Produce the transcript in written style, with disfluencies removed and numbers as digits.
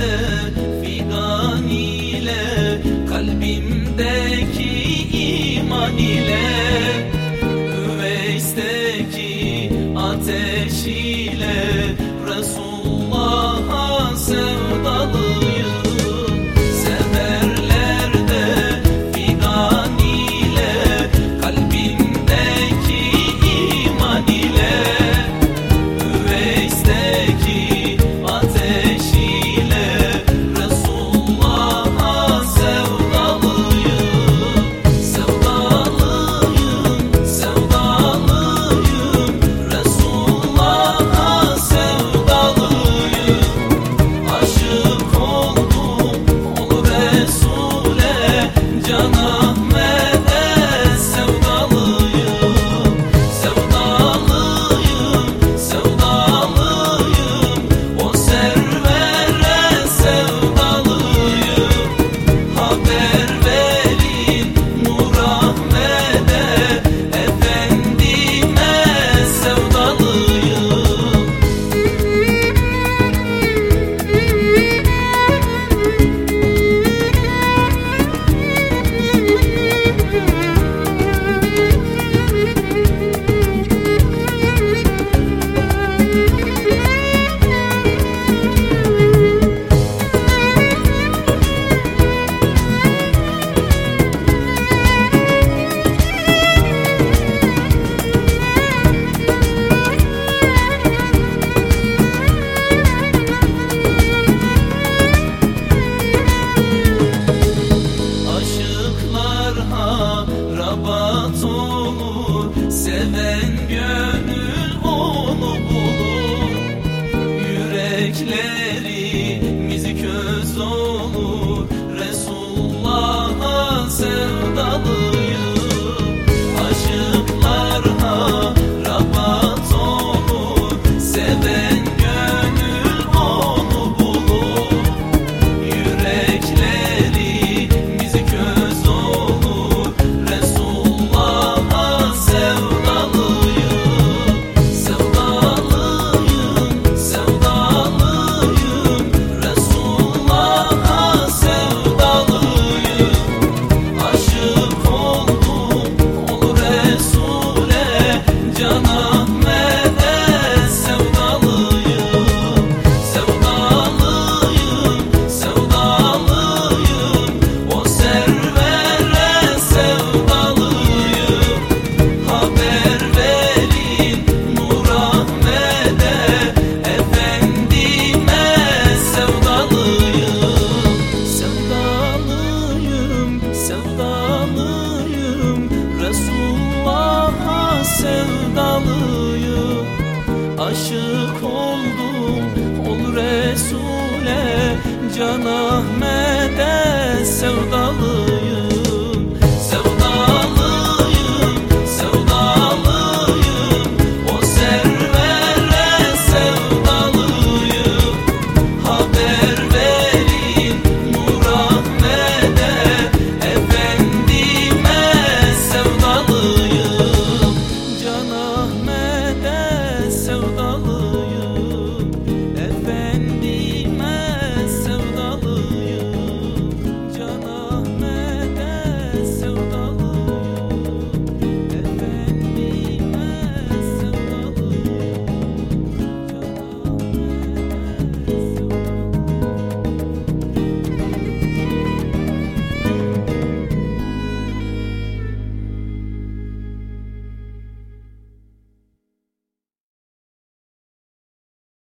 Severlerde figan ile, kalbimdeki iman ile, Üveys'teki ateş ile Resulullah'a sevdalıyım. Severlerde figan ile, kalbimdeki iman ile, Üveys'teki ateş ile Resulullah'a sevdalıyım. Sevdalıyım, sevdalıyım, Resulullah'a sevdalıyım. Aşık oldum ol Resul'e, Can Ahmet'e sevdalıyım. Sevdalıyım, sevdalıyım, o servere sevdalıyım. Haber verin Nur Ahmet'e, Efendime sevdalıyım. Aşıklar harabat olur, seven gönül onu bulur. Yüreklerimiz köz olur, Resulullah'a sevdalıyım. Aşıklar harabat olur, seven gönül onu bulur. Yüreklerimiz köz olur, Resulullah'a sevdalıyım. Sevdalıyım, sevdalıyım, Resulullah'a sevdalıyım. Aşık oldum ol Resul'e, Can Ahmet'e sevdalıyım. Sevdalıyım, sevdalıyım, o servere sevdalıyım. Haber verin Nur Ahmet'e, Efendime sevdalıyım. Sevdalıyım, sevdalıyım, Resulullah'a sevdalıyım. Aşık oldum ol Resul'e, Can Ahmet'e